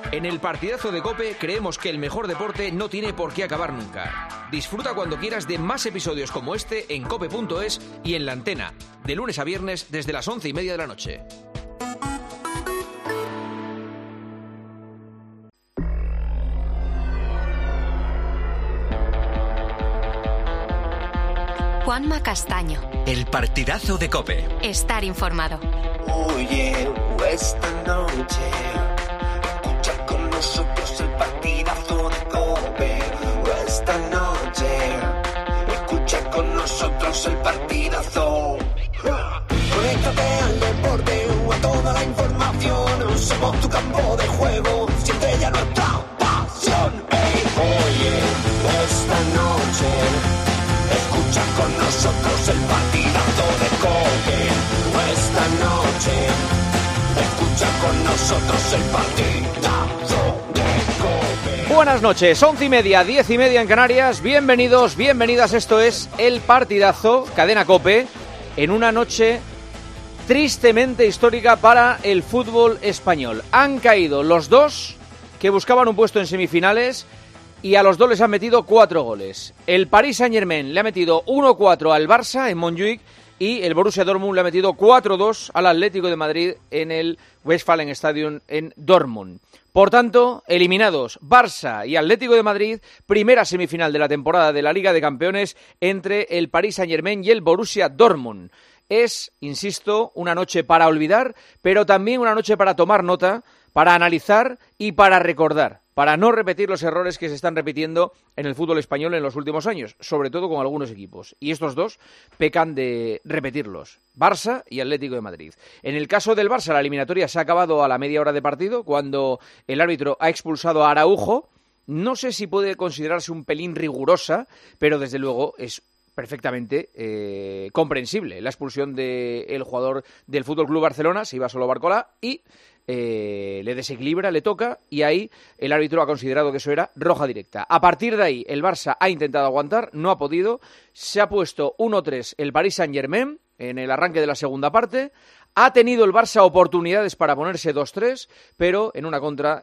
En el partidazo de COPE creemos que el mejor deporte no tiene por qué acabar nunca. Disfruta cuando quieras de más episodios como este en cope.es y en La Antena, de lunes a viernes desde las 11:30 de la noche. Juanma Castaño. El partidazo de COPE. Estar informado. Oye, esta noche escucha con nosotros el partidazo de COPE. Esta noche escucha con nosotros el partidazo. Conéctate al deporte o a toda la información. Somos tu campo de juego, siente ya nuestra pasión. Hey, oye, esta noche escucha con nosotros el partidazo de COPE. Esta noche escucha con nosotros el partidazo de COPE. Buenas noches, 11:30, 10:30 en Canarias. Bienvenidos, bienvenidas. Esto es El Partidazo, Cadena COPE, en una noche tristemente histórica para el fútbol español. Han caído los dos que buscaban un puesto en semifinales y a los dos les han metido 4 goles. El Paris Saint-Germain le ha metido 1-4 al Barça en Montjuic y el Borussia Dortmund le ha metido 4-2 al Atlético de Madrid en el Westfalenstadion en Dortmund. Por tanto, eliminados Barça y Atlético de Madrid, primera semifinal de la temporada de la Liga de Campeones entre el Paris Saint-Germain y el Borussia Dortmund. Es, insisto, una noche para olvidar, pero también una noche para tomar nota, para analizar y para recordar, para no repetir los errores que se están repitiendo en el fútbol español en los últimos años, sobre todo con algunos equipos. Y estos dos pecan de repetirlos, Barça y Atlético de Madrid. En el caso del Barça, la eliminatoria se ha acabado a la media hora de partido, cuando el árbitro ha expulsado a Araujo. No sé si puede considerarse un pelín rigurosa, pero desde luego es perfectamente comprensible la expulsión del jugador del FC Barcelona. Se iba solo Barcola y le desequilibra, le toca, y ahí el árbitro ha considerado que eso era roja directa. A partir de ahí el Barça ha intentado aguantar, no ha podido, se ha puesto 1-3 el Paris Saint-Germain en el arranque de la segunda parte. Ha tenido el Barça oportunidades para ponerse 2-3, pero en una contra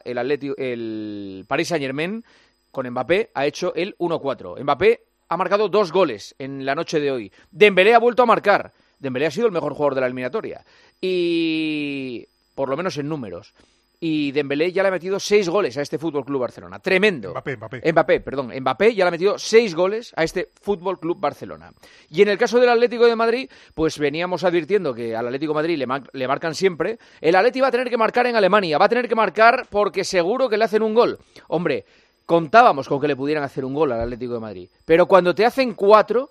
el Paris Saint-Germain con Mbappé ha hecho el 1-4. Mbappé ha marcado 2 goles en la noche de hoy. Dembélé ha vuelto a marcar. Dembélé ha sido el mejor jugador de la eliminatoria, y por lo menos en números. Y Dembélé ya le ha metido 6 goles a este FC Barcelona. Tremendo. Mbappé ya le ha metido 6 goles a este FC Barcelona. Y en el caso del Atlético de Madrid, pues veníamos advirtiendo que al Atlético de Madrid le marcan siempre. El Atleti va a tener que marcar en Alemania, va a tener que marcar porque seguro que le hacen un gol. Hombre, contábamos con que le pudieran hacer un gol al Atlético de Madrid, pero cuando te hacen 4,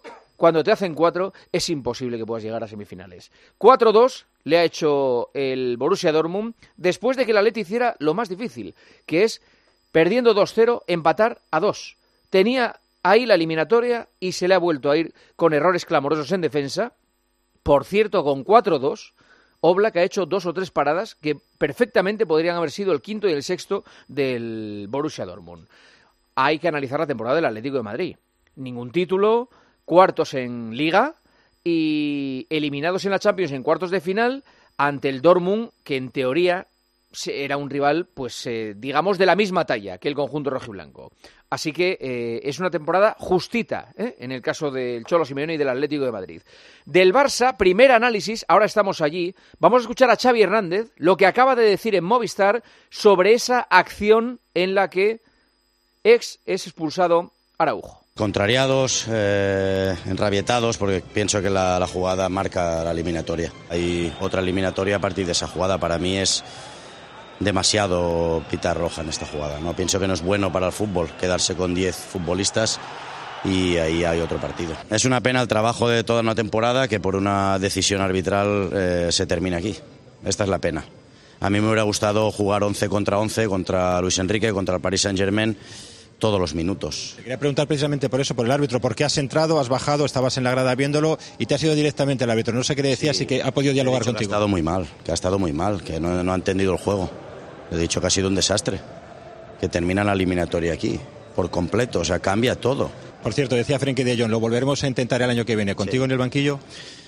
es imposible que puedas llegar a semifinales. 4-2 le ha hecho el Borussia Dortmund después de que el Atleti hiciera lo más difícil, que es, perdiendo 2-0, empatar a 2. Tenía ahí la eliminatoria y se le ha vuelto a ir con errores clamorosos en defensa. Por cierto, con 4-2... Oblak ha hecho 2 o 3 paradas que perfectamente podrían haber sido el quinto y el sexto del Borussia Dortmund. Hay que analizar la temporada del Atlético de Madrid. Ningún título, cuartos en Liga y eliminados en la Champions en cuartos de final ante el Dortmund, que en teoría era un rival, pues digamos, de la misma talla que el conjunto rojiblanco. Así que es una temporada justita, en el caso del Cholo Simeone y del Atlético de Madrid. Del Barça, primer análisis, ahora estamos allí. Vamos a escuchar a Xavi Hernández, lo que acaba de decir en Movistar sobre esa acción en la que es expulsado Araujo. Contrariados, enrabietados, porque pienso que la jugada marca la eliminatoria. Hay otra eliminatoria a partir de esa jugada. Para mí es demasiado pitar roja en esta jugada. No pienso que no es bueno para el fútbol quedarse con 10 futbolistas y ahí hay otro partido. Es una pena el trabajo de toda una temporada que por una decisión arbitral se termine aquí. Esta es la pena. A mí me hubiera gustado jugar 11 contra Luis Enrique, contra el Paris Saint-Germain, todos los minutos. Te quería preguntar precisamente por eso, por el árbitro, porque has entrado, has bajado, estabas en la grada viéndolo y te has ido directamente al árbitro. No sé qué le decías, y que ha podido dialogar contigo. Que ha estado muy mal, que no ha entendido el juego. Le he dicho que ha sido un desastre, que termina la eliminatoria aquí, por completo, o sea, cambia todo. Por cierto, decía Frenkie de Jong, lo volveremos a intentar el año que viene. ¿Contigo en el banquillo?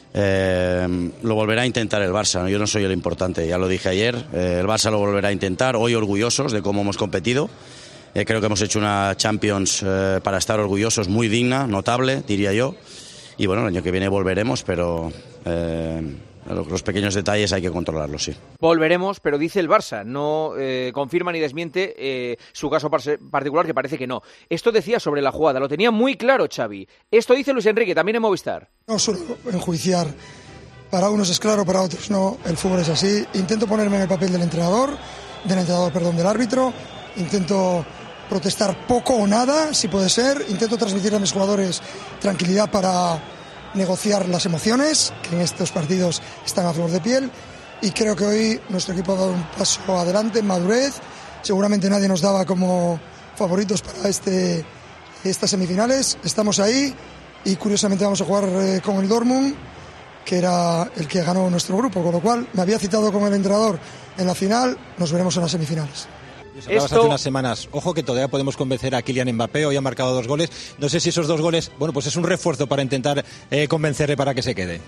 lo volverá a intentar el Barça, ¿no? Yo no soy el importante, ya lo dije ayer, el Barça lo volverá a intentar, hoy orgullosos de cómo hemos competido. Creo que hemos hecho una Champions para estar orgullosos, muy digna, notable, diría yo. Y bueno, el año que viene volveremos, pero los pequeños detalles hay que controlarlos, sí. Volveremos, pero dice el Barça, no confirma ni desmiente su caso particular, que parece que no. Esto decía sobre la jugada, lo tenía muy claro Xavi. Esto dice Luis Enrique, también en Movistar. No suelo enjuiciar, para unos es claro, para otros no, el fútbol es así. Intento ponerme en el papel del árbitro, intento protestar poco o nada, si puede ser, intento transmitir a mis jugadores tranquilidad para negociar las emociones, que en estos partidos están a flor de piel, y creo que hoy nuestro equipo ha dado un paso adelante en madurez. Seguramente nadie nos daba como favoritos para estas semifinales, estamos ahí y curiosamente vamos a jugar con el Dortmund, que era el que ganó nuestro grupo, con lo cual me había citado con el entrenador en la final, nos veremos en las semifinales. Hablabas hace unas semanas, ojo que todavía podemos convencer a Kylian Mbappé, hoy ha marcado 2 goles, no sé si esos 2 goles, bueno, pues es un refuerzo para intentar convencerle para que se quede.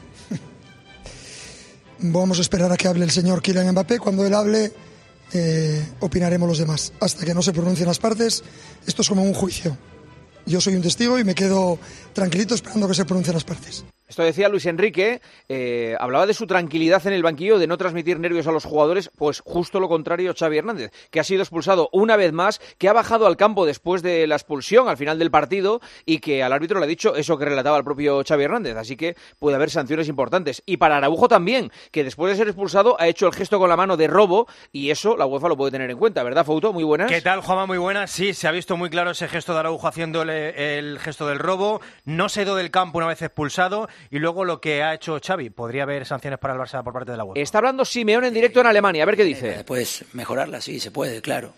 Vamos a esperar a que hable el señor Kylian Mbappé, cuando él hable opinaremos los demás, hasta que no se pronuncien las partes, esto es como un juicio, yo soy un testigo y me quedo tranquilito esperando que se pronuncien las partes. Esto decía Luis Enrique, hablaba de su tranquilidad en el banquillo, de no transmitir nervios a los jugadores, pues justo lo contrario Xavi Hernández, que ha sido expulsado una vez más, que ha bajado al campo después de la expulsión al final del partido y que al árbitro le ha dicho eso que relataba el propio Xavi Hernández, así que puede haber sanciones importantes. Y para Araujo también, que después de ser expulsado ha hecho el gesto con la mano de robo y eso la UEFA lo puede tener en cuenta, ¿verdad, Fouto? Muy buenas. ¿Qué tal, Juanma? Muy buenas. Sí, se ha visto muy claro ese gesto de Araujo haciéndole el gesto del robo, no se ha ido del campo una vez expulsado. Y luego lo que ha hecho Xavi, podría haber sanciones para el Barça por parte de la UEFA. Está hablando Simeone en directo en Alemania, a ver qué dice. Pues mejorarla, sí, se puede, claro.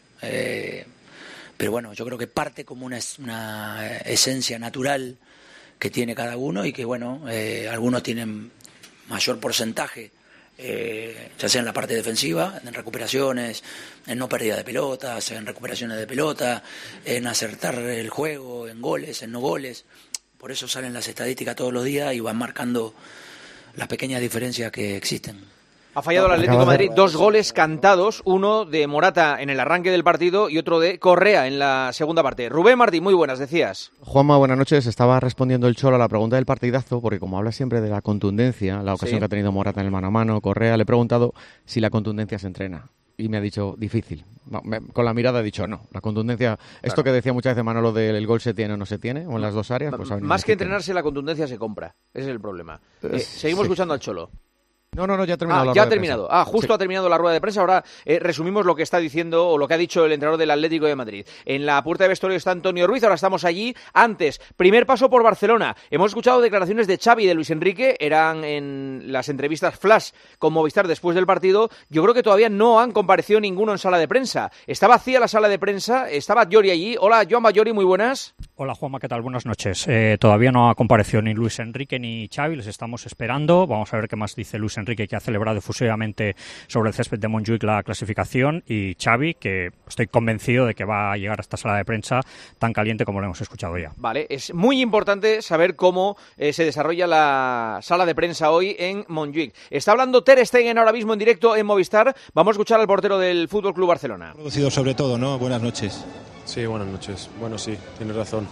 Pero bueno, yo creo que parte como una esencia natural que tiene cada uno y que bueno, algunos tienen mayor porcentaje, ya sea en la parte defensiva, en recuperaciones, en no pérdida de pelotas, en recuperaciones de pelota, en acertar el juego, en goles, en no goles. Por eso salen las estadísticas todos los días y van marcando las pequeñas diferencias que existen. Ha fallado el Atlético de Madrid 2 goles cantados, uno de Morata en el arranque del partido y otro de Correa en la segunda parte. Rubén Martín, muy buenas, decías. Juanma, buenas noches. Estaba respondiendo el Cholo a la pregunta del partidazo, porque como habla siempre de la contundencia, la ocasión que ha tenido Morata en el mano a mano, Correa, le he preguntado si la contundencia se entrena. Y me ha dicho, difícil. Con la mirada he dicho, no. La contundencia, esto que decía muchas veces Manolo del gol se tiene o no se tiene, o en las dos áreas, pues más que entrenarse, la contundencia se compra. Ese es el problema. Seguimos escuchando al Cholo. No, ya ha terminado. Ya ha terminado. Justo ha terminado la rueda de prensa. Ahora resumimos lo que está diciendo o lo que ha dicho el entrenador del Atlético de Madrid. En la puerta de vestuario está Antonio Ruiz, ahora estamos allí. Antes, primer paso por Barcelona. Hemos escuchado declaraciones de Xavi y de Luis Enrique, eran en las entrevistas flash con Movistar después del partido. Yo creo que todavía no han comparecido ninguno en sala de prensa. Está vacía la sala de prensa, estaba Llori allí. Hola, Joan Llori, muy buenas. Hola, Juanma, ¿qué tal? Buenas noches. Todavía no ha comparecido ni Luis Enrique ni Xavi, les estamos esperando. Vamos a ver qué más dice Luis Enrique, que ha celebrado efusivamente sobre el césped de Montjuic la clasificación, y Xavi, que estoy convencido de que va a llegar a esta sala de prensa tan caliente como lo hemos escuchado ya. Vale, es muy importante saber cómo se desarrolla la sala de prensa hoy en Montjuic. Está hablando Ter Stegen ahora mismo en directo en Movistar. Vamos a escuchar al portero del Fútbol Club Barcelona. Producido sobre todo, ¿no? Buenas noches. Sí, buenas noches. Bueno, sí, tienes razón.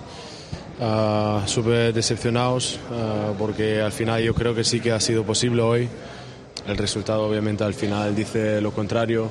Súper decepcionados porque al final yo creo que sí que ha sido posible hoy. El resultado obviamente al final dice lo contrario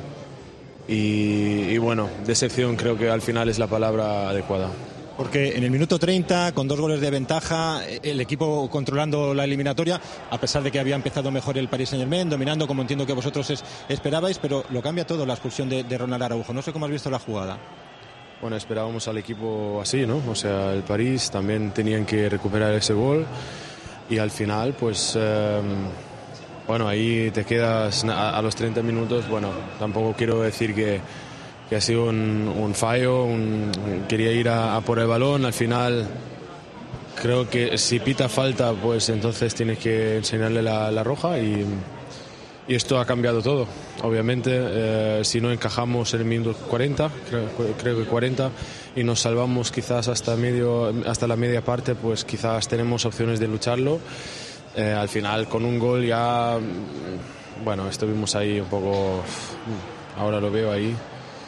y bueno, decepción creo que al final es la palabra adecuada. Porque en el minuto 30, con 2 goles de ventaja, el equipo controlando la eliminatoria, a pesar de que había empezado mejor el Paris Saint-Germain, dominando como entiendo que vosotros esperabais, pero lo cambia todo la expulsión de Ronald Araujo. No sé cómo has visto la jugada. Bueno, esperábamos al equipo así, ¿no? O sea, el París también tenían que recuperar ese gol y al final, pues, bueno, ahí te quedas a los 30 minutos. Bueno, tampoco quiero decir que ha sido un fallo, quería ir a por el balón. Al final, creo que si pita falta, pues entonces tienes que enseñarle la roja y esto ha cambiado todo. Obviamente, si no encajamos en el minuto 40, creo que 40, y nos salvamos quizás hasta la media parte, pues quizás tenemos opciones de lucharlo. al final con un gol ya, bueno, estuvimos ahí un poco, ahora lo veo ahí,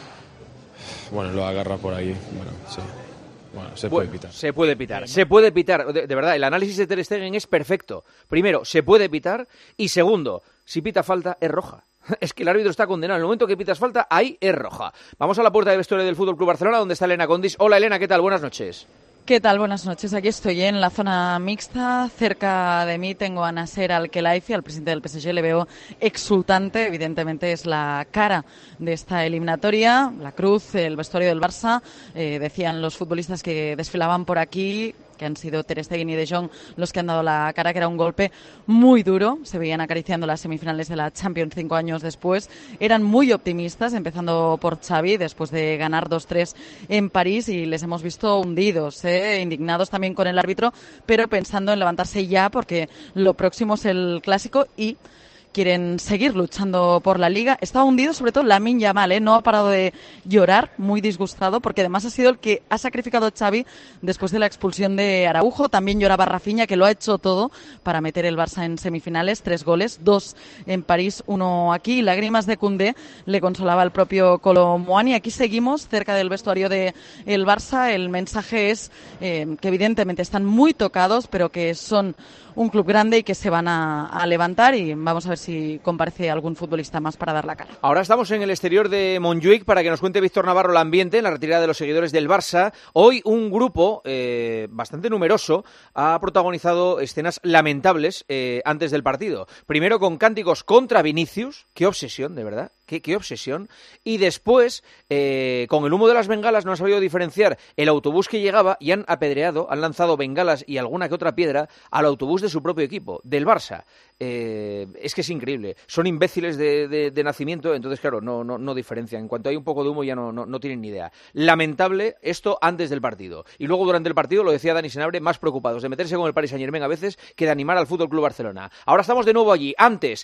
bueno, lo agarra por ahí, bueno, sí. Bueno, se puede pitar. Se puede pitar, se puede pitar. De verdad, el análisis de Ter Stegen es perfecto. Primero, se puede pitar, y segundo, si pita falta, es roja. Es que el árbitro está condenado. En el momento que pitas falta, ahí es roja. Vamos a la puerta de vestuario del Fútbol Club Barcelona, donde está Elena Condis. Hola, Elena, ¿qué tal? Buenas noches. ¿Qué tal? Buenas noches. Aquí estoy en la zona mixta. Cerca de mí tengo a Nasser Al-Khelaifi, al presidente del PSG. Le veo exultante. Evidentemente es la cara de esta eliminatoria. La cruz, el vestuario del Barça. Decían los futbolistas que desfilaban por aquí, que han sido Ter Stegen y De Jong los que han dado la cara, que era un golpe muy duro. Se veían acariciando las semifinales de la Champions 5 años después. Eran muy optimistas, empezando por Xavi, después de ganar 2-3 en París, y les hemos visto hundidos, indignados también con el árbitro, pero pensando en levantarse ya, porque lo próximo es el Clásico y quieren seguir luchando por la Liga. Está hundido sobre todo Lamine Yamal, no ha parado de llorar, muy disgustado, porque además ha sido el que ha sacrificado a Xavi después de la expulsión de Araujo. También lloraba Rafinha, que lo ha hecho todo para meter el Barça en semifinales. 3 goles, 2 en París, 1 aquí. Y lágrimas de Koundé le consolaba al propio Kolo Muani. Aquí seguimos cerca del vestuario de el Barça. El mensaje es que evidentemente están muy tocados, pero que son un club grande y que se van a levantar, y vamos a ver si comparece algún futbolista más para dar la cara. Ahora estamos en el exterior de Montjuic para que nos cuente Víctor Navarro el ambiente en la retirada de los seguidores del Barça. Hoy un grupo bastante numeroso ha protagonizado escenas lamentables antes del partido. Primero con cánticos contra Vinicius, qué obsesión, de verdad. Qué obsesión. Y después, con el humo de las bengalas, no han sabido diferenciar el autobús que llegaba y han apedreado, han lanzado bengalas y alguna que otra piedra al autobús de su propio equipo, del Barça. Es que es increíble. Son imbéciles de nacimiento, entonces, claro, no diferencian. En cuanto hay un poco de humo ya no tienen ni idea. Lamentable esto antes del partido. Y luego durante el partido, lo decía Dani Senabre, más preocupados de meterse con el Paris Saint-Germain a veces que de animar al Fútbol Club Barcelona. Ahora estamos de nuevo allí. Antes,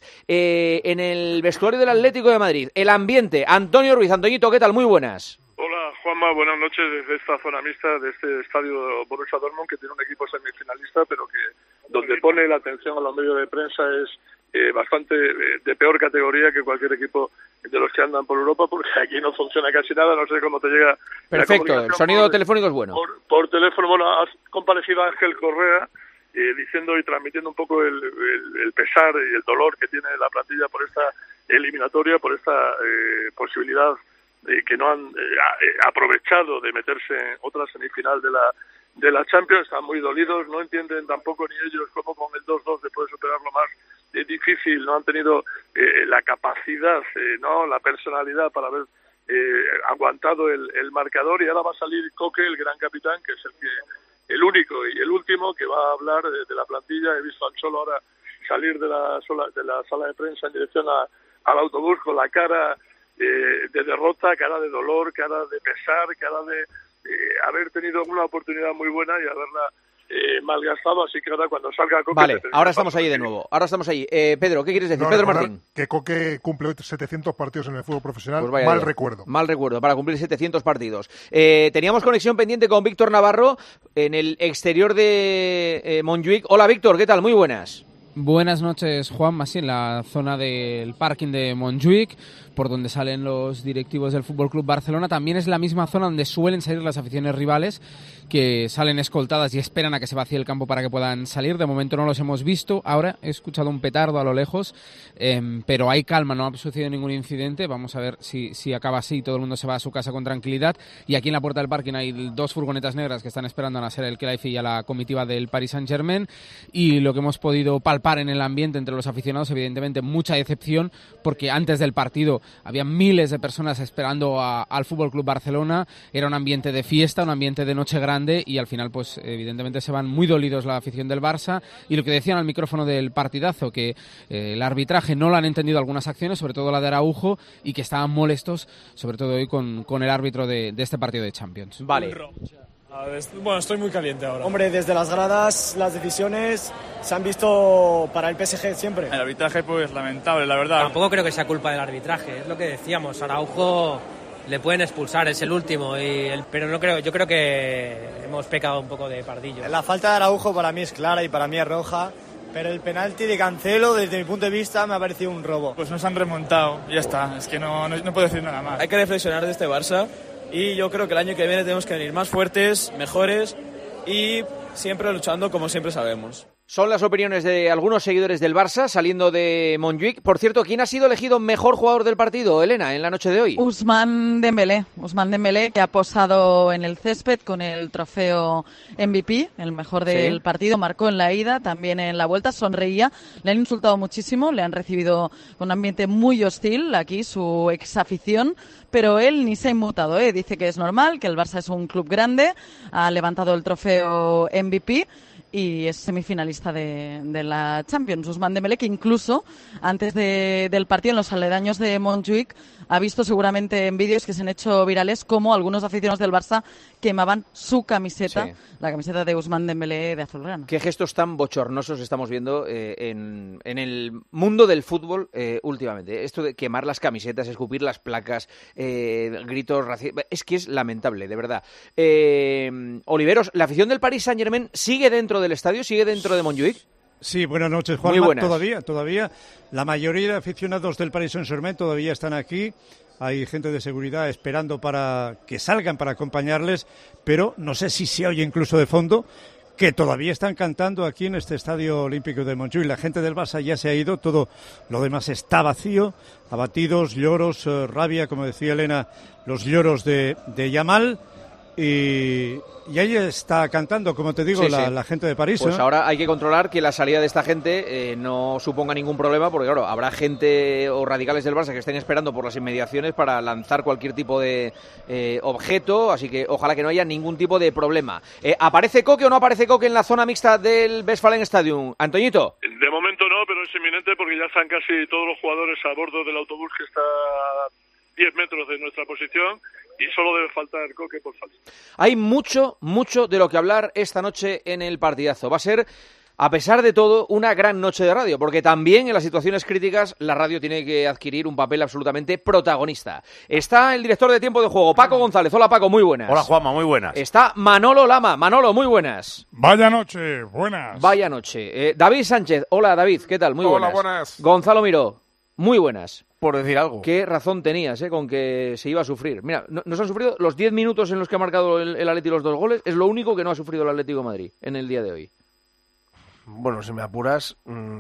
en el vestuario del Atlético de Madrid, el ambiente. Antonio Ruiz. Antoñito, ¿qué tal? Muy buenas. Hola, Juanma, buenas noches desde esta zona mixta de este estadio Borussia Dortmund, que tiene un equipo semifinalista, pero que donde pone la atención a los medios de prensa es bastante de peor categoría que cualquier equipo de los que andan por Europa, porque aquí no funciona casi nada. No sé cómo te llega. Perfecto, el sonido telefónico es bueno. Por teléfono, bueno, ha comparecido Ángel Correa diciendo y transmitiendo un poco el pesar y el dolor que tiene la plantilla por esta eliminatoria, por esta posibilidad que no han aprovechado de meterse en otra semifinal de la Champions. Están muy dolidos, no entienden tampoco ni ellos cómo con el 2-2 se puede superar lo más difícil. No han tenido la capacidad, la personalidad para haber aguantado el marcador, y ahora va a salir Coque, el gran capitán, que es el único y el último que va a hablar de la plantilla. He visto al Cholo ahora salir de la sala de prensa en dirección al autobús con la cara de derrota, cara de dolor, cara de pesar, cara de haber tenido una oportunidad muy buena y haberla malgastado. Así que ahora cuando salga Coque... Vale, ahora estamos ahí de nuevo. Ahora estamos ahí. Pedro, ¿qué quieres decir? Pedro Martín. Que Coque cumple 700 partidos en el fútbol profesional. Pues mal recuerdo. Mal recuerdo, para cumplir 700 partidos. Teníamos conexión pendiente con Víctor Navarro en el exterior de Montjuic. Hola, Víctor, ¿qué tal? Muy buenas. Buenas noches, Juanma. Sí, en la zona del parking de Montjuic, por donde salen los directivos del Fútbol Club Barcelona. También es la misma zona donde suelen salir las aficiones rivales, que salen escoltadas y esperan a que se vacíe el campo para que puedan salir. De momento no los hemos visto. Ahora he escuchado un petardo a lo lejos, pero hay calma, no ha sucedido ningún incidente. Vamos a ver si acaba así y todo el mundo se va a su casa con tranquilidad. Y aquí en la puerta del parking hay 2 furgonetas negras que están esperando a Nasser Al-Khelaifi y a la comitiva del Paris Saint-Germain. Y lo que hemos podido palpar en el ambiente entre los aficionados, evidentemente mucha decepción, porque antes del partido había miles de personas esperando al Fútbol Club Barcelona. Era un ambiente de fiesta, un ambiente de noche grande, y al final pues evidentemente se van muy dolidos la afición del Barça. Y lo que decían al micrófono del partidazo, que el arbitraje no lo han entendido algunas acciones, sobre todo la de Araujo, y que estaban molestos sobre todo hoy con el árbitro de este partido de Champions. Vale. Bueno, estoy muy caliente ahora. Hombre, desde las gradas las decisiones se han visto para el PSG siempre. El arbitraje pues lamentable, la verdad. Tampoco creo que sea culpa del arbitraje, es lo que decíamos. Araujo le pueden expulsar, es el último, pero no creo. Yo creo que hemos pecado un poco de pardillo. La falta de Araujo para mí es clara y para mí es roja. pero el penalti de Cancelo, desde mi punto de vista, me ha parecido un robo. Pues nos han remontado, ya está, es que no puedo decir nada más. Hay que reflexionar de este Barça y yo creo que el año que viene tenemos que venir más fuertes, mejores y siempre luchando como siempre sabemos. Son las opiniones de algunos seguidores del Barça saliendo de Montjuic. Por cierto, ¿quién ha sido elegido mejor jugador del partido, Elena, en la noche de hoy? Ousmane Dembélé, que ha posado en el césped con el trofeo MVP, el mejor del partido. Marcó en la ida, también en la vuelta, sonreía. Le han insultado muchísimo, le han recibido con un ambiente muy hostil aquí, su exafición. Pero él ni se ha inmutado, dice que es normal, que el Barça es un club grande, ha levantado el trofeo MVP y es semifinalista de la Champions. Ousmane Dembélé, que incluso antes del partido en los aledaños de Montjuic ha visto seguramente en vídeos que se han hecho virales cómo algunos aficionados del Barça quemaban su camiseta, la camiseta de Ousmane Dembélé de azulgrana. Qué gestos tan bochornosos estamos viendo en el mundo del fútbol últimamente. Esto de quemar las camisetas, escupir las placas, gritos racistas, es que es lamentable, de verdad. Oliveros, ¿la afición del Paris Saint-Germain sigue dentro del estadio, sigue dentro de Montjuic? Sí, buenas noches, Juan. Muy buenas. Todavía. La mayoría de aficionados del Paris Saint-Germain todavía están aquí. Hay gente de seguridad esperando para que salgan para acompañarles, pero no sé si se oye incluso de fondo que todavía están cantando aquí en este Estadio Olímpico de Montjuic. La gente del Barça ya se ha ido, todo lo demás está vacío, abatidos, lloros, rabia, como decía Elena, los lloros de Yamal. Y ahí está cantando, como te digo, la gente de París. Pues ahora hay que controlar que la salida de esta gente no suponga ningún problema, porque claro, habrá gente o radicales del Barça que estén esperando por las inmediaciones para lanzar cualquier tipo de objeto, así que ojalá que no haya ningún tipo de problema. ¿Aparece Coque o no aparece Coque en la zona mixta del Westfalenstadion? Antoñito. De momento no, pero es inminente porque ya están casi todos los jugadores a bordo del autobús que está a 10 metros de nuestra posición. Y solo debe faltar Coque por falta. Hay mucho de lo que hablar esta noche en el partidazo. Va a ser, a pesar de todo, una gran noche de radio, porque también en las situaciones críticas la radio tiene que adquirir un papel absolutamente protagonista. Está el director de Tiempo de Juego, Paco González. Hola, Paco, muy buenas. Hola, Juanma, muy buenas. Está Manolo Lama. Manolo, muy buenas. Vaya noche, buenas. Vaya noche. David Sánchez. Hola, David, ¿qué tal? Muy buenas. Hola, buenas. Gonzalo Miró. Muy buenas. Por decir algo. Qué razón tenías con que se iba a sufrir. Mira, nos han sufrido los 10 minutos en los que ha marcado el Atleti los 2 goles. Es lo único que no ha sufrido el Atlético de Madrid en el día de hoy. Bueno, si me apuras,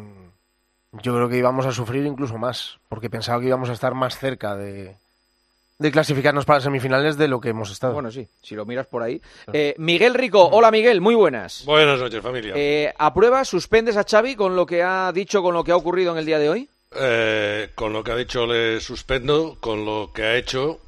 yo creo que íbamos a sufrir incluso más, porque pensaba que íbamos a estar más cerca de clasificarnos para semifinales de lo que hemos estado. Bueno, sí, si lo miras por ahí. Miguel Rico, hola Miguel, muy buenas. Buenas noches, familia. ¿Apruebas, suspendes a Xavi con lo que ha dicho, con lo que ha ocurrido en el día de hoy? Con lo que ha dicho le suspendo, con lo que ha hecho...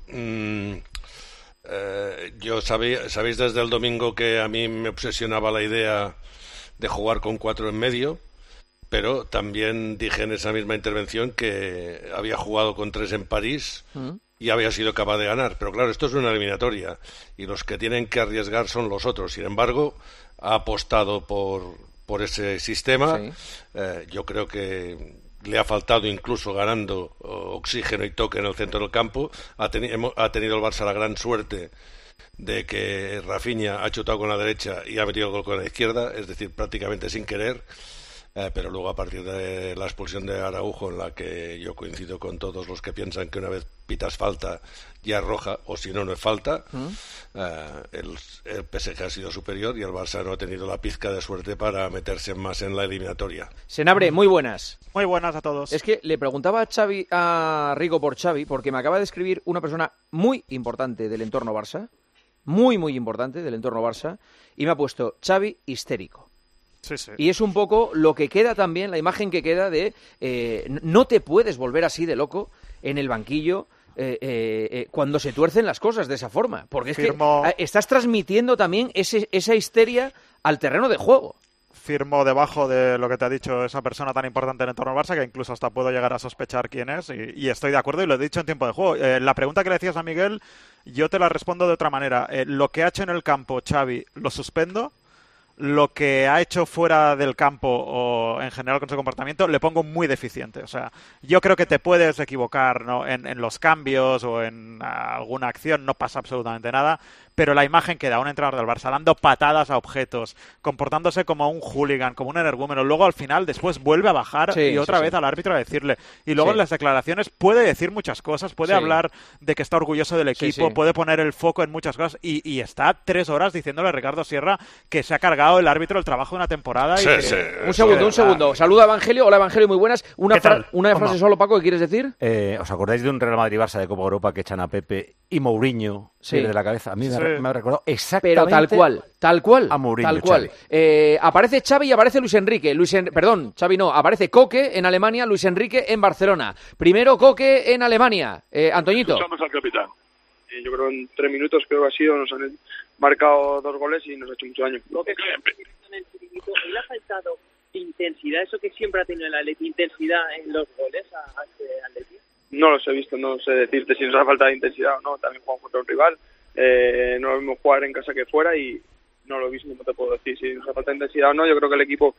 yo sabéis desde el domingo que a mí me obsesionaba la idea de jugar con 4 en medio, pero también dije en esa misma intervención que había jugado con 3 en París y había sido capaz de ganar. Pero claro, esto es una eliminatoria y los que tienen que arriesgar son los otros. Sin embargo, ha apostado por ese sistema. Sí. Yo creo que le ha faltado, incluso ganando oxígeno y toque en el centro del campo. Ha tenido el Barça la gran suerte de que Rafinha ha chutado con la derecha y ha metido el gol con la izquierda, es decir, prácticamente sin querer. Pero luego, a partir de la expulsión de Araujo, en la que yo coincido con todos los que piensan que una vez pitas falta ya es roja, o si no, no es falta, el PSG ha sido superior y el Barça no ha tenido la pizca de suerte para meterse más en la eliminatoria. Senabre, muy buenas. Muy buenas a todos. Es que le preguntaba a Rico por Xavi, porque me acaba de escribir una persona muy importante del entorno Barça, muy importante del entorno Barça, y me ha puesto Xavi histérico. Sí, sí. Y es un poco lo que queda también, la imagen que queda de no te puedes volver así de loco en el banquillo cuando se tuercen las cosas de esa forma, porque es que estás transmitiendo también esa histeria al terreno de juego. Firmo debajo de lo que te ha dicho esa persona tan importante en el entorno Barça, que incluso hasta puedo llegar a sospechar quién es, y estoy de acuerdo y lo he dicho en Tiempo de Juego. La pregunta que le decías a Miguel, yo te la respondo de otra manera. Lo que ha hecho en el campo Xavi, lo suspendo. lo que ha hecho fuera del campo o en general con su comportamiento le pongo muy deficiente. O sea, yo creo que te puedes equivocar, ¿no?, en los cambios o en alguna acción, no pasa absolutamente nada, pero la imagen que da un entrenador del Barça dando patadas a objetos, comportándose como un hooligan, como un energúmeno, luego al final después vuelve a bajar y otra vez al árbitro a decirle. Y luego en las declaraciones puede decir muchas cosas, puede hablar de que está orgulloso del equipo, puede poner el foco en muchas cosas y está 3 horas diciéndole a Ricardo Sierra que se ha cargado el árbitro el trabajo de una temporada. Un segundo. Saluda a Evangelio. Hola, Evangelio, muy buenas. Una frase solo, Paco, ¿qué quieres decir? ¿Os acordáis de un Real Madrid-Barça de Copa Europa que echan a Pepe y Mourinho de la cabeza? A mí me ha recordado exactamente. Pero tal cual. A Mourinho. Tal cual. Aparece Xavi y aparece Luis Enrique. Perdón, Xavi no. Aparece Coque en Alemania, Luis Enrique en Barcelona. Primero Coque en Alemania. Antoñito. Escuchamos al capitán. Yo creo en 3 minutos creo que ha sido, nos han marcado 2 goles y nos ha hecho mucho daño. ¿Él ha faltado intensidad? Eso que siempre ha tenido el Atleti, intensidad en los goles a este Atleti. No los he visto, no sé decirte si nos ha faltado intensidad o no. También jugamos contra un rival. No lo mismo jugar en casa que fuera y no lo mismo, no te puedo decir si nos ha faltado intensidad o no. Yo creo que el equipo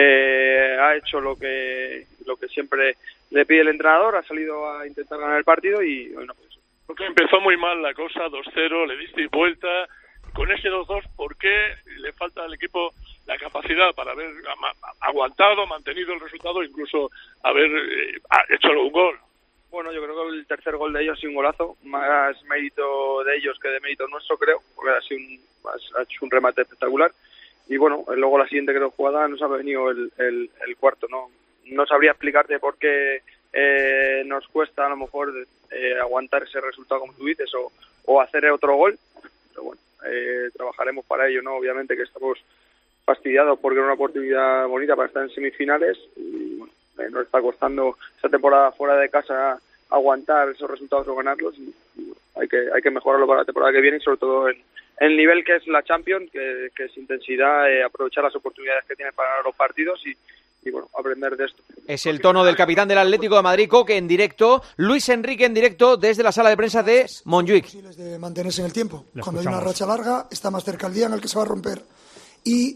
ha hecho lo que siempre le pide el entrenador, ha salido a intentar ganar el partido y bueno, pues porque empezó muy mal la cosa, 2-0, le disteis vuelta. Con ese 2-2, ¿por qué le falta al equipo la capacidad para haber aguantado, mantenido el resultado, incluso haber hecho un gol? Bueno, yo creo que el tercer gol de ellos ha sido un golazo, más mérito de ellos que de mérito nuestro, creo, porque ha hecho un remate espectacular. Y bueno, luego la siguiente jugada nos ha venido el cuarto, no sabría explicarte por qué nos cuesta a lo mejor aguantar ese resultado como tú dices o hacer otro gol, pero bueno, trabajaremos para ello, ¿no? Obviamente que estamos fastidiados porque era una oportunidad bonita para estar en semifinales y bueno, nos está costando esta temporada fuera de casa aguantar esos resultados o ganarlos y bueno, hay que mejorarlo para la temporada que viene y sobre todo en el nivel que es la Champions, que es intensidad, aprovechar las oportunidades que tiene para los partidos y bueno, aprender de esto. Es el tono del capitán del Atlético de Madrid, Coque, en directo, Luis Enrique en directo desde la sala de prensa de Montjuic. De mantenerse en el tiempo. Cuando hay una racha larga, está más cerca el día en el que se va a romper. Y,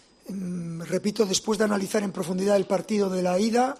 repito, después de analizar en profundidad el partido de la ida,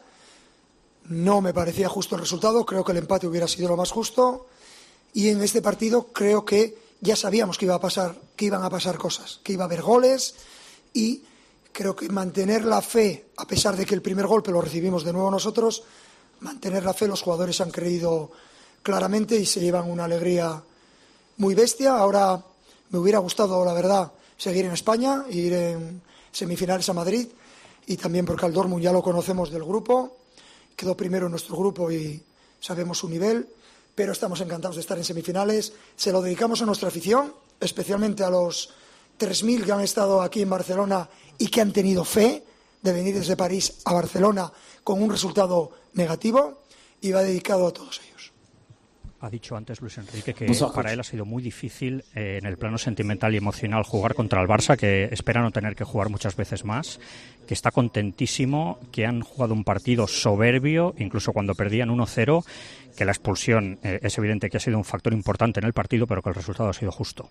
no me parecía justo el resultado, creo que el empate hubiera sido lo más justo. Y en este partido creo que ya sabíamos que iban a pasar cosas, que iba a haber goles y creo que mantener la fe, a pesar de que el primer golpe lo recibimos de nuevo nosotros, mantener la fe, los jugadores han creído claramente y se llevan una alegría muy bestia. Ahora me hubiera gustado, la verdad, seguir en España e ir en semifinales a Madrid y también porque al Dortmund ya lo conocemos del grupo, quedó primero en nuestro grupo y sabemos su nivel, pero estamos encantados de estar en semifinales. Se lo dedicamos a nuestra afición, especialmente a los 3.000 que han estado aquí en Barcelona y que han tenido fe de venir desde París a Barcelona con un resultado negativo y va dedicado a todos ellos. Ha dicho antes Luis Enrique que para él ha sido muy difícil en el plano sentimental y emocional jugar contra el Barça, que espera no tener que jugar muchas veces más, que está contentísimo, que han jugado un partido soberbio, incluso cuando perdían 1-0, que la expulsión es evidente que ha sido un factor importante en el partido, pero que el resultado ha sido justo.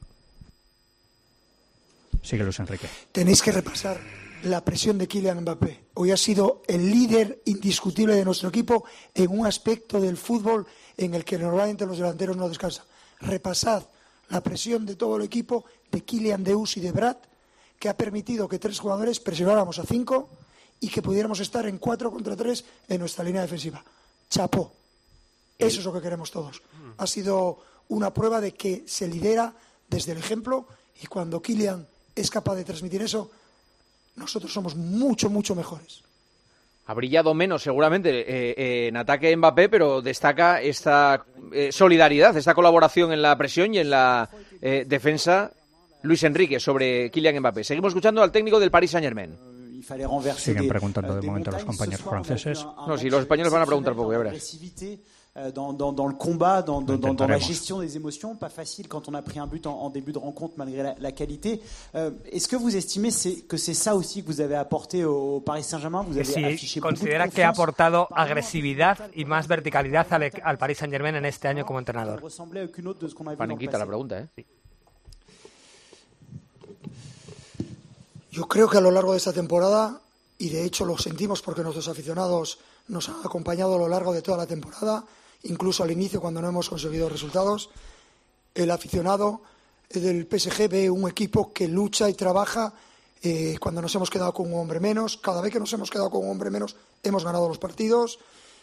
Sigue Luis Enrique. Tenéis que repasar la presión de Kylian Mbappé. Hoy ha sido el líder indiscutible de nuestro equipo en un aspecto del fútbol en el que normalmente los delanteros no descansan. Repasad la presión de todo el equipo, de Kylian, de Us y de Brad, que ha permitido que 3 jugadores presionáramos a 5 y que pudiéramos estar en 4 contra 3 en nuestra línea defensiva. Chapó. Eso es lo que queremos todos. Ha sido una prueba de que se lidera desde el ejemplo y cuando Kylian es capaz de transmitir eso, nosotros somos mucho, mucho mejores. Ha brillado menos seguramente en ataque Mbappé, pero destaca esta solidaridad, esta colaboración en la presión y en la defensa Luis Enrique sobre Kylian Mbappé. Seguimos escuchando al técnico del Paris Saint-Germain. Siguen preguntando de momento a los compañeros franceses. No, si los españoles van a preguntar poco, ya verás. Dans le combat, dans la gestion des émotions, pas facile quand on a pris un but en début de rencontre malgré la qualité. Est-ce que vous estimez que c'est ça aussi que vous avez apporté au Paris Saint-Germain? Vous avez affiché beaucoup de considera que ha aportado agresividad y más verticalidad al Paris Saint-Germain en este año como entrenador. Panenquita la pregunta, ¿eh? Sí. Yo creo que a lo largo de esta temporada, y de hecho lo sentimos porque nuestros aficionados nos han acompañado a lo largo de toda la temporada, incluso al inicio cuando no hemos conseguido resultados, el aficionado del PSG ve un equipo que lucha y trabaja. Cuando nos hemos quedado con un hombre menos, cada vez que nos hemos quedado con un hombre menos, hemos ganado los partidos.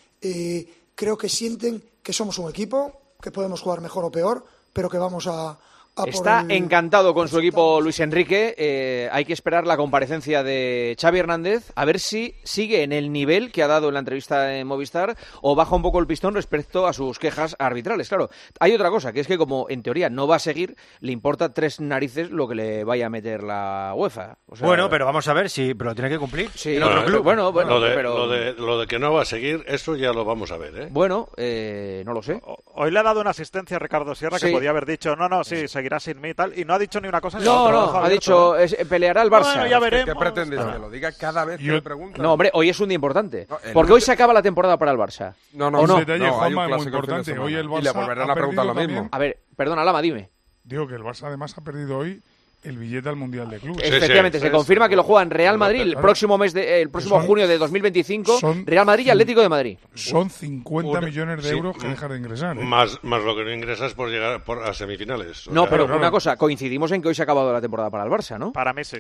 Creo que sienten que somos un equipo, que podemos jugar mejor o peor, pero que vamos a Está encantado con su equipo Luis Enrique. Hay que esperar la comparecencia de Xavi Hernández a ver si sigue en el nivel que ha dado en la entrevista en Movistar o baja un poco el pistón respecto a sus quejas arbitrales. Claro, hay otra cosa, que es que como en teoría no va a seguir, le importa 3 narices lo que le vaya a meter la UEFA. O sea, bueno, pero vamos a ver si pero tiene que cumplir. Sí, en otro club. Bueno, lo de que no va a seguir, eso ya lo vamos a ver, ¿eh? Bueno, no lo sé. Hoy le ha dado una asistencia a Ricardo Sierra que podía haber dicho, sí, seguirá sin mí y tal, y no ha dicho ni una cosa ni la otra. No, ha dicho, peleará el Barça. Bueno, ya veremos. ¿Qué pretendes? Que lo diga cada vez que le preguntan. No, hombre, hoy es un día importante. Porque hoy se acaba la temporada para el Barça. No, hay un clásico muy importante. Hoy el Barça y le volverán a preguntar lo mismo. A ver, perdona, Lama, dime. Digo que el Barça además ha perdido hoy el billete al Mundial de Clubes. Efectivamente, se confirma que lo juegan Real Madrid el próximo junio de 2025, Real Madrid y Atlético de Madrid. Son 50 millones de euros que dejas de ingresar. Más lo que no ingresas por llegar a semifinales. Pero una cosa, coincidimos en que hoy se ha acabado la temporada para el Barça, ¿no? Para mí sí.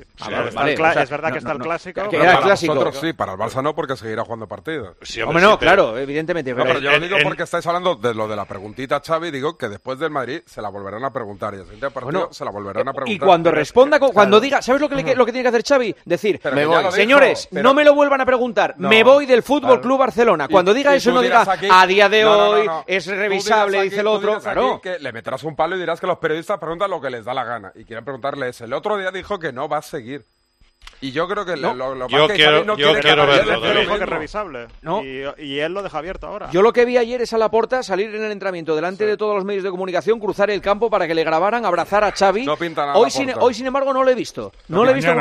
Es verdad que está el clásico. Para nosotros sí, para el Barça no, porque seguirá jugando partidos. Hombre, no, claro, evidentemente. Pero yo lo digo porque estáis hablando de lo de la preguntita, Xavi, digo que después del Madrid se la volverán a preguntar y el siguiente partido se la volverán a preguntar. Y cuando responda, cuando diga, ¿sabes lo que tiene que hacer Xavi? Decir, me voy. Señores, no me lo vuelvan a preguntar, me voy del Fútbol Club Barcelona. Cuando diga eso, no diga, a día de hoy es revisable, dice el otro. Claro. Que le meterás un palo y dirás que los periodistas preguntan lo que les da la gana y quieren preguntarle eso. El otro día dijo que no va a seguir. Y yo creo que lo más que Xavi no quiere quiero verlo. Dijo que es revisable. ¿No? Y él lo deja abierto ahora. Yo lo que vi ayer es a Laporta salir en el entrenamiento delante de todos los medios de comunicación, cruzar el campo para que le grabaran, abrazar a Xavi. No pinta nada. Hoy, sin embargo, no lo he visto. No le he visto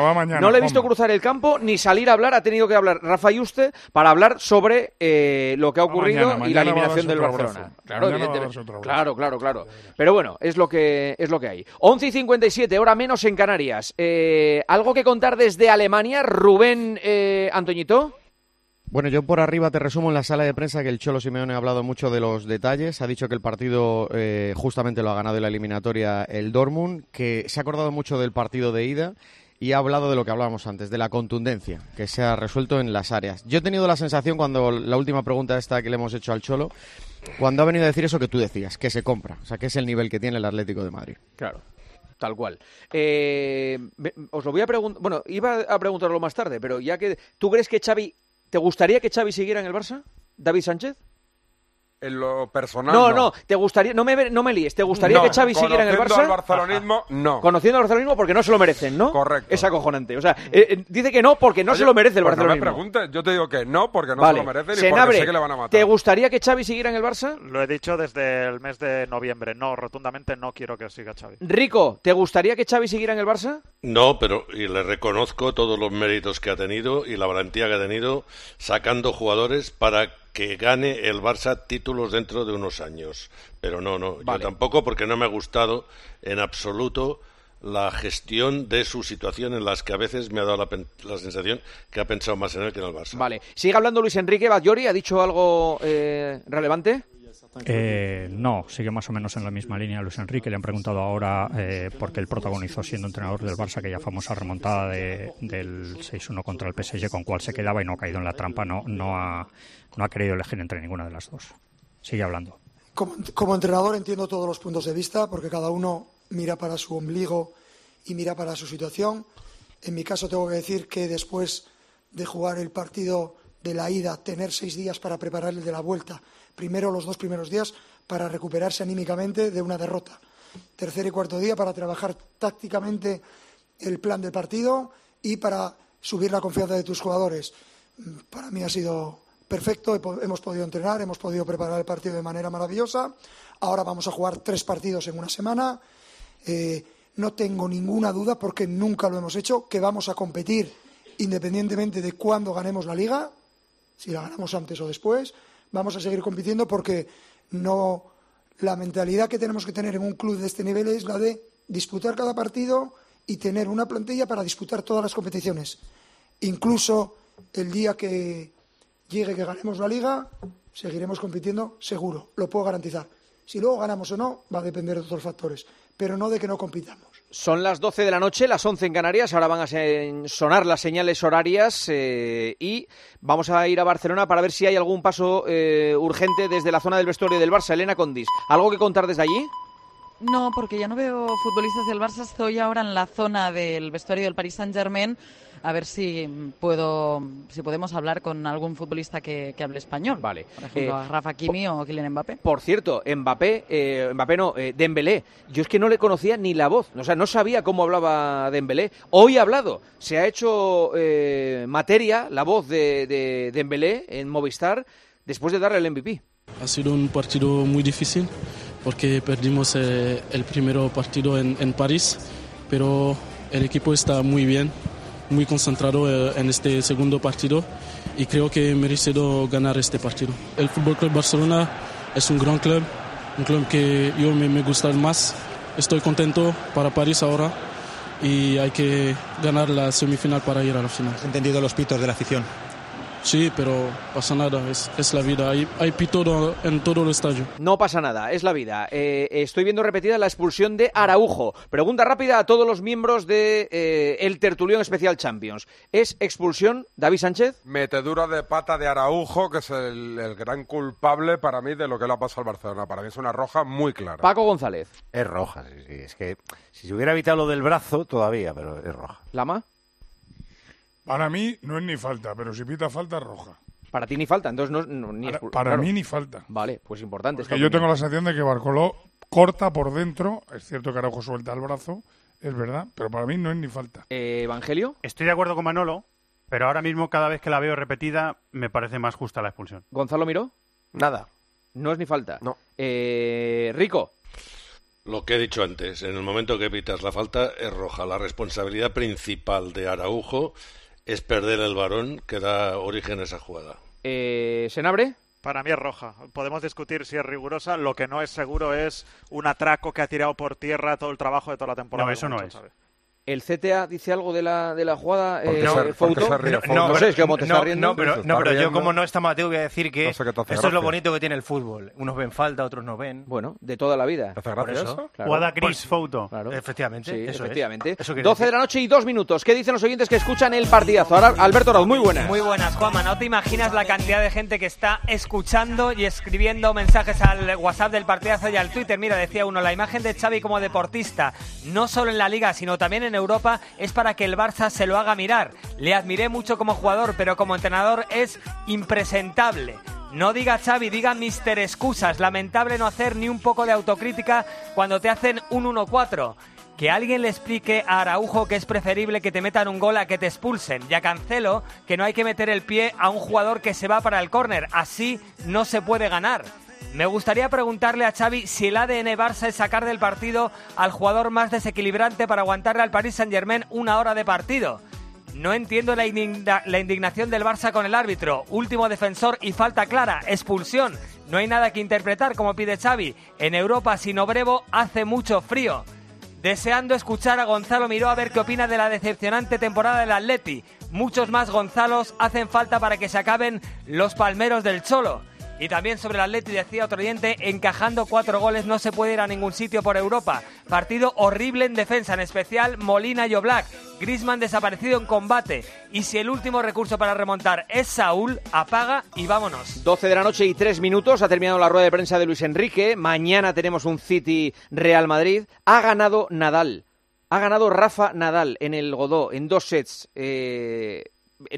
cruzar el campo ni salir a hablar. Ha tenido que hablar Rafa Yuste para hablar sobre lo que ha ocurrido y la eliminación del Barcelona. Claro, evidentemente. Claro. Pero bueno, es lo que hay. 11:57, hora menos en Canarias. ¿Algo que contar desde Alemania, Rubén Antoñito? Bueno, yo por arriba te resumo en la sala de prensa que el Cholo Simeone ha hablado mucho de los detalles, ha dicho que el partido justamente lo ha ganado en la eliminatoria el Dortmund, que se ha acordado mucho del partido de ida y ha hablado de lo que hablábamos antes, de la contundencia que se ha resuelto en las áreas. Yo he tenido la sensación cuando la última pregunta esta que le hemos hecho al Cholo, cuando ha venido a decir eso que tú decías, que se compra, o sea, que es el nivel que tiene el Atlético de Madrid. Claro. Tal cual. Os lo voy a preguntar. Bueno, iba a preguntarlo más tarde, pero ya que. ¿Tú crees que Xavi. ¿Te gustaría que Xavi siguiera en el Barça? ¿David Sánchez? En lo personal. No, te gustaría. No me líes. ¿Te gustaría que Xavi siguiera en el Barça? Conociendo al barcelonismo, no. Conociendo al barcelonismo porque no se lo merecen, ¿no? Correcto. Es acojonante. O sea, dice que no porque no se lo merece el barcelonismo. No me preguntes, yo te digo que no porque no se lo merecen y porque sé que le van a matar. ¿Te gustaría que Xavi siguiera en el Barça? Lo he dicho desde el mes de noviembre. No, rotundamente no quiero que siga Xavi. Rico, ¿te gustaría que Xavi siguiera en el Barça? No, pero y le reconozco todos los méritos que ha tenido y la valentía que ha tenido sacando jugadores para que gane el Barça títulos dentro de unos años. Pero no, yo tampoco, porque no me ha gustado en absoluto la gestión de su situación, en las que a veces me ha dado la sensación que ha pensado más en él que en el Barça. Vale. Sigue hablando Luis Enrique Batllori, ¿ha dicho algo relevante? No, sigue más o menos en la misma línea Luis Enrique. Le han preguntado ahora porque él protagonizó siendo entrenador del Barça aquella famosa remontada del 6-1 contra el PSG, con cuál se quedaba y no ha caído en la trampa, no ha querido elegir entre ninguna de las dos. Sigue hablando. Como entrenador entiendo todos los puntos de vista, porque cada uno mira para su ombligo y mira para su situación. En mi caso tengo que decir que después de jugar el partido de la ida, tener 6 días para preparar el de la vuelta, primero los 2 primeros días para recuperarse anímicamente de una derrota, tercer y cuarto día para trabajar tácticamente el plan del partido y para subir la confianza de tus jugadores. Para mí ha sido perfecto, hemos podido entrenar, hemos podido preparar el partido de manera maravillosa. Ahora vamos a jugar 3 partidos en una semana. No tengo ninguna duda, porque nunca lo hemos hecho, que vamos a competir independientemente de cuándo ganemos la Liga, si la ganamos antes o después. Vamos a seguir compitiendo, porque la mentalidad que tenemos que tener en un club de este nivel es la de disputar cada partido y tener una plantilla para disputar todas las competiciones. Incluso el día que llegue que ganemos la Liga, seguiremos compitiendo seguro, lo puedo garantizar. Si luego ganamos o no, va a depender de otros factores, pero no de que no compitamos. Son las 12 de la noche, las 11 en Canarias, ahora van a sonar las señales horarias y vamos a ir a Barcelona para ver si hay algún paso urgente desde la zona del vestuario del Barça. Elena Condis, ¿algo que contar desde allí? No, porque ya no veo futbolistas del Barça, estoy ahora en la zona del vestuario del Paris Saint-Germain, a ver si podemos hablar con algún futbolista que hable español. Vale. Por ejemplo, a Rafa Kimi o Kylian Mbappé. Por cierto, Dembélé. Yo es que no le conocía ni la voz. O sea, no sabía cómo hablaba Dembélé. Hoy ha hablado. Se ha hecho materia la voz de Dembélé en Movistar después de darle el MVP. Ha sido un partido muy difícil porque perdimos el primer partido en París, pero el equipo está muy bien, muy concentrado en este segundo partido y creo que merecido ganar este partido. El Fútbol Club Barcelona es un gran club, un club que yo me gusta más. Estoy contento para París ahora y hay que ganar la semifinal para ir a la final. ¿Has entendido los pitos de la afición? Sí, pero pasa nada, es la vida. Hay pito en todo el estadio. No pasa nada, es la vida. Estoy viendo repetida la expulsión de Araujo. Pregunta rápida a todos los miembros de el Tertulión Especial Champions. ¿Es expulsión, David Sánchez? Metedura de pata de Araujo, que es el gran culpable para mí de lo que le ha pasado al Barcelona. Para mí es una roja muy clara. Paco González. Es roja, sí. Es que si se hubiera evitado lo del brazo, todavía, pero es roja. ¿Lama? Para mí no es ni falta, pero si pita falta es roja. Para ti ni falta, entonces no ni para mí ni falta. Vale, pues importante. Porque yo tengo la sensación de que Barcoló corta por dentro, es cierto que Araujo suelta el brazo, es verdad, pero para mí no es ni falta. ¿Evangelio? Estoy de acuerdo con Manolo, pero ahora mismo cada vez que la veo repetida me parece más justa la expulsión. ¿Gonzalo Miró? Nada. No es ni falta. No. Rico. Lo que he dicho antes, en el momento que pitas la falta es roja. La responsabilidad principal de Araujo es perder el balón que da origen a esa jugada. ¿Senabre? Para mí es roja. Podemos discutir si es rigurosa. Lo que no es seguro es un atraco que ha tirado por tierra todo el trabajo de toda la temporada. No, eso no es. ¿El CTA dice algo de la jugada? Foto? No sé, es que como te está riendo. Pero yo como no está Mateo voy a decir que esto es lo bonito que tiene el fútbol. Unos ven falta, otros no ven. Bueno, de toda la vida. ¿Te hace gracia eso? Claro. Jugada gris, foto. Claro. Efectivamente. Sí, eso efectivamente. Es. 12 de la noche y 2 minutos. ¿Qué dicen los oyentes que escuchan el partidazo? Ahora, Alberto Raúl, muy buenas. Muy buenas, Juanma. No te imaginas la cantidad de gente que está escuchando y escribiendo mensajes al WhatsApp del partidazo y al Twitter. Mira, decía uno, la imagen de Xavi como deportista, no solo en la Liga, sino también en Europa, es para que el Barça se lo haga mirar. Le admiré mucho como jugador, pero como entrenador es impresentable. No diga Xavi, diga Mister Excusas. Lamentable no hacer ni un poco de autocrítica cuando te hacen un 1-4. Que alguien le explique a Araujo que es preferible que te metan un gol a que te expulsen. Y a Cancelo que no hay que meter el pie a un jugador que se va para el córner. Así no se puede ganar. Me gustaría preguntarle a Xavi si el ADN Barça es sacar del partido al jugador más desequilibrante para aguantarle al Paris Saint-Germain una hora de partido. No entiendo la indignación del Barça con el árbitro. Último defensor y falta clara, expulsión. No hay nada que interpretar, como pide Xavi. En Europa, sin Obrevo, hace mucho frío. Deseando escuchar a Gonzalo Miró a ver qué opina de la decepcionante temporada del Atleti. Muchos más Gonzalos hacen falta para que se acaben los palmeros del Cholo. Y también sobre el Atleti decía otro oyente, encajando 4 goles no se puede ir a ningún sitio por Europa. Partido horrible en defensa, en especial Molina y Oblak. Griezmann desaparecido en combate. Y si el último recurso para remontar es Saúl, apaga y vámonos. 12 de la noche y 3 minutos, ha terminado la rueda de prensa de Luis Enrique. Mañana tenemos un City Real Madrid. Ha ganado Nadal. Ha ganado Rafa Nadal en el Godó, en 2 sets. En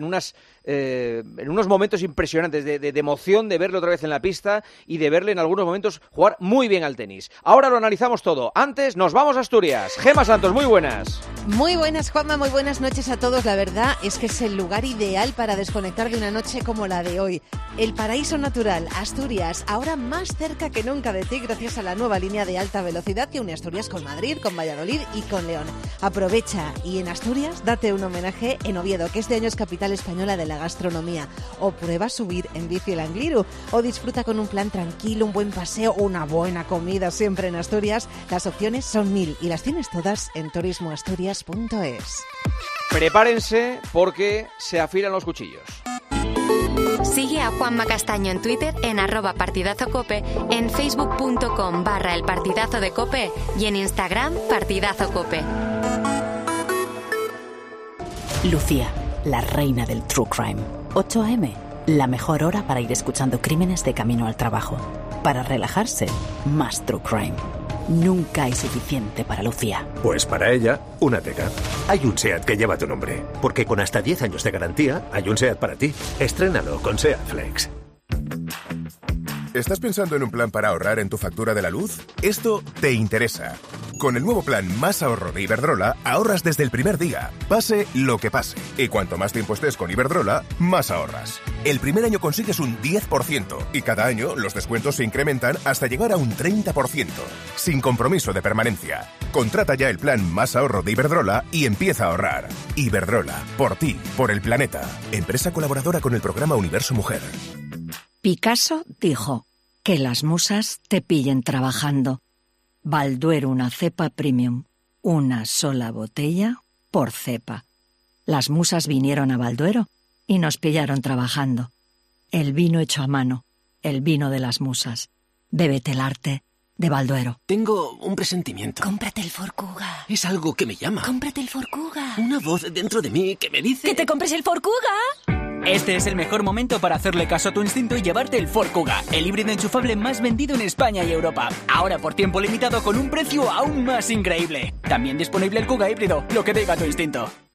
unos momentos impresionantes de emoción de verle otra vez en la pista y de verle en algunos momentos jugar muy bien al tenis. Ahora lo analizamos todo. Antes nos vamos a Asturias. Gema Santos, muy buenas. Muy buenas, Juanma, muy buenas noches a todos. La verdad es que es el lugar ideal para desconectar de una noche como la de hoy. El paraíso natural, Asturias, ahora más cerca que nunca de ti gracias a la nueva línea de alta velocidad que une Asturias con Madrid, con Valladolid y con León. Aprovecha y en Asturias date un homenaje en Oviedo, que este año es capital española de la la gastronomía. O prueba subir en bici el Angliru. O disfruta con un plan tranquilo, un buen paseo o una buena comida siempre en Asturias. Las opciones son 1000 y las tienes todas en turismoasturias.es. Prepárense porque se afilan los cuchillos. Sigue a Juanma Castaño en Twitter en @partidazocope, en facebook.com/El Partidazo de Cope y en Instagram Partidazo Cope. Lucía, la reina del True Crime. 8 a.m., la mejor hora para ir escuchando crímenes de camino al trabajo. Para relajarse, más True Crime. Nunca hay suficiente para Lucía. Pues para ella, una Teca. Hay un SEAT que lleva tu nombre, porque con hasta 10 años de garantía, hay un SEAT para ti. Estrénalo con SEAT Flex. ¿Estás pensando en un plan para ahorrar en tu factura de la luz? Esto te interesa. Con el nuevo plan Más Ahorro de Iberdrola, ahorras desde el primer día, pase lo que pase. Y cuanto más tiempo estés con Iberdrola, más ahorras. El primer año consigues un 10% y cada año los descuentos se incrementan hasta llegar a un 30%, sin compromiso de permanencia. Contrata ya el plan Más Ahorro de Iberdrola y empieza a ahorrar. Iberdrola, por ti, por el planeta. Empresa colaboradora con el programa Universo Mujer. Picasso dijo, que las musas te pillen trabajando. Balduero, una cepa premium, una sola botella por cepa. Las musas vinieron a Balduero y nos pillaron trabajando. El vino hecho a mano, el vino de las musas. Bébete el arte de Balduero. Tengo un presentimiento. Cómprate el Forcuga. Es algo que me llama. Cómprate el Forcuga. Una voz dentro de mí que me dice... ¡Que te compres el Forcuga! Este es el mejor momento para hacerle caso a tu instinto y llevarte el Ford Kuga, el híbrido enchufable más vendido en España y Europa. Ahora por tiempo limitado con un precio aún más increíble. También disponible el Kuga híbrido, lo que diga tu instinto.